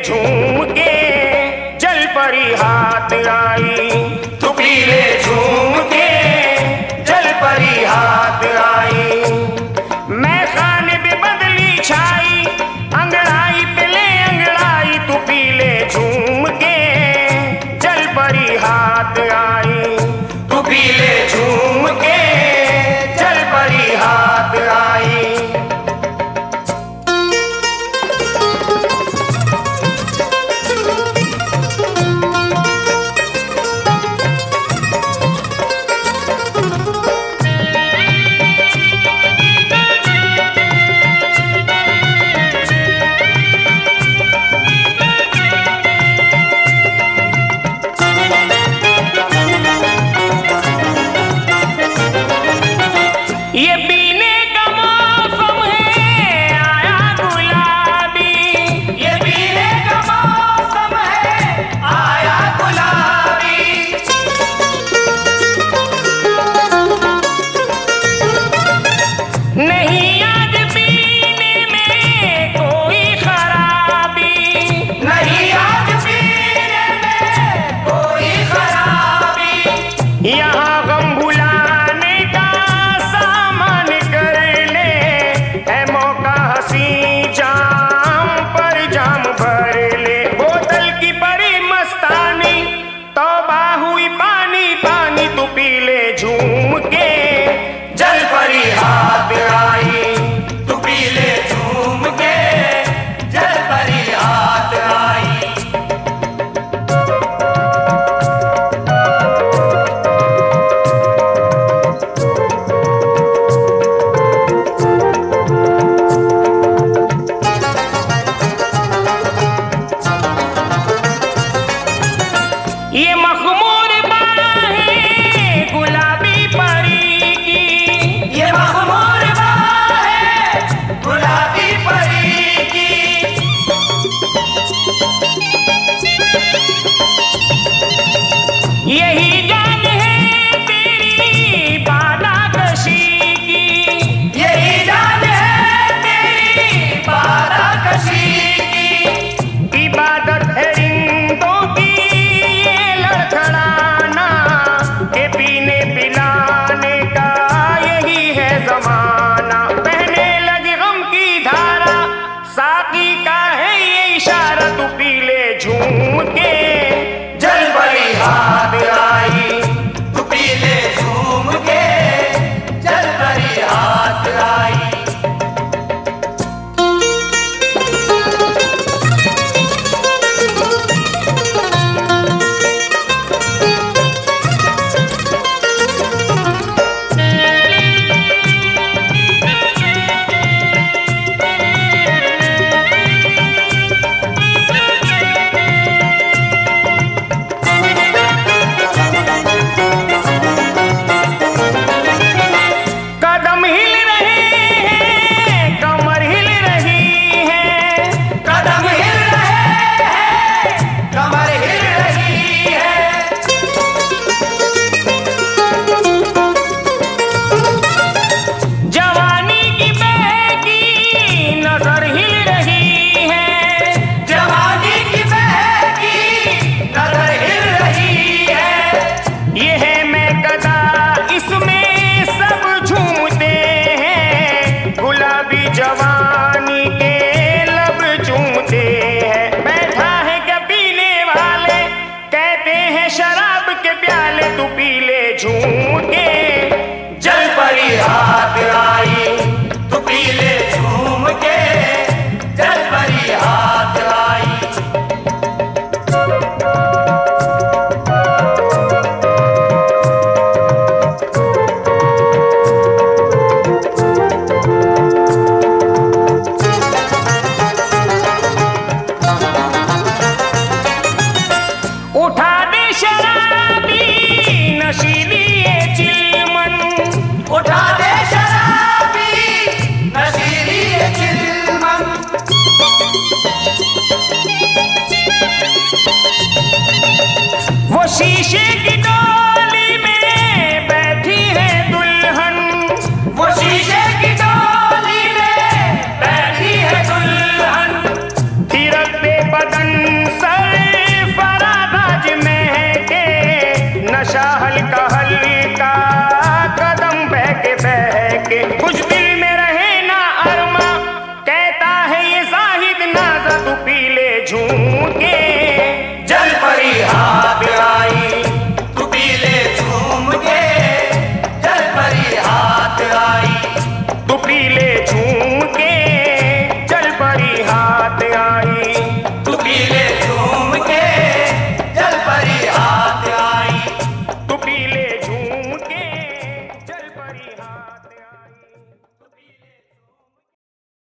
झूम के, जल परी हाथ आई। तू पी ले झूम के, जल परी हाथ आई। मैं खाने पे बदली छाई, अंगड़ाई पे ले अंगड़ाई। तू पी ले झूम के, जल परी हाथ आई। तू पी ले झूम के, जल परी हाथ आई। ये पीने का मौसम है, आया गुलाबी। ये पीने का मौसम है, आया गुलाबी। नहीं आज पीने में कोई खराबी। नहीं आज पीने में कोई खराबी। यहाँ गम भुलाने का सामान कर ले, है मौका हंसी जाम पर जाम भर ले। बोतल की बड़ी मस्तानी, तौबा हुई पानी पानी। तू पी ले झूम के, जल परी हाथ आई। तू पी ले झूम के, जल परी हाथ आई। ये मखमूर बाहें गुलाबी परी की। ये मखमूर बाहें गुलाबी परी की। यही जान है तेरी बादाकशी की। यही जान है तेरी बादाकशी की। इबादत है रिंदों की ये लड़खड़ाना, के पीने पिलाने का यही है जमाना। बहने लगे गम की धारा, साकी का है ये इशारा। तू पी ले झूम के, जल परी हाथ आई। तू पी ले झूम के, जल परी हाथ आई। झूम के जल परी हाथ आई। तू पीले झूम के जल परी हाथ आई। तू पीले झूम के जल परी हाथ आई। तू पीले झूम के जल परी हाथ आई। तू पीले झूम के जल परी हाथ